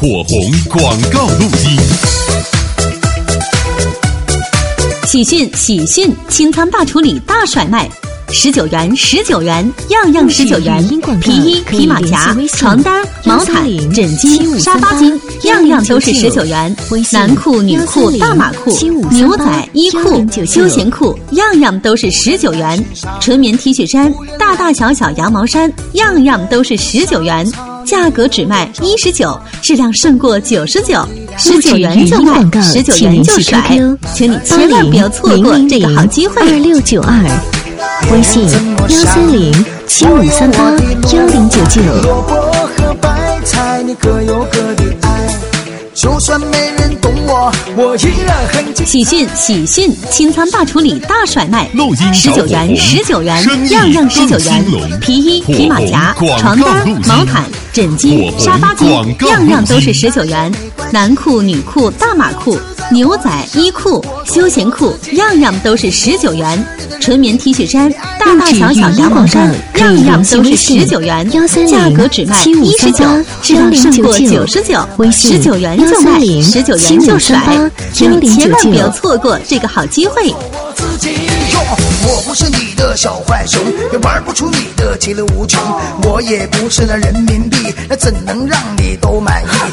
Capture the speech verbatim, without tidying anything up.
火红广告路径。 喜讯喜讯，清仓大处理大甩卖，十九元十九元，样样十九元，皮衣、皮马甲、床单、毛毯、枕巾、沙发巾，样样都是十九元。男裤、女裤、大码裤、牛仔衣裤、休闲裤，样样都是十九元。纯棉 T 恤衫、大大小小羊毛衫，样样都是十九元。价格只卖一十九，质量胜过九十九。十九元就卖，十九元就甩，请你千万不要错过这个好机会。 二六九二，微信幺三零七五三八幺零九九。 萝卜和白菜，你各有各的爱，就算没人懂我，我依然很精彩。 喜讯喜讯，清仓大处理大甩卖，十九元十九元，样样十九元，皮衣、皮马甲、床单、毛毯、枕巾、沙发巾，样样都是十九元。男裤、女裤、大码裤、牛仔衣裤、休闲裤，样样都是十九元。纯棉 T 恤衫、大大小小羊毛衫，样样都是十九元。价格只卖一十九，质量胜过九十九。十九元就卖，十九元就甩，请你千万不要错过这个好机会。 自己用，我不是你的小浣熊，也玩不出你的其乐无穷。我也不是那人民币，那怎能让你都满意？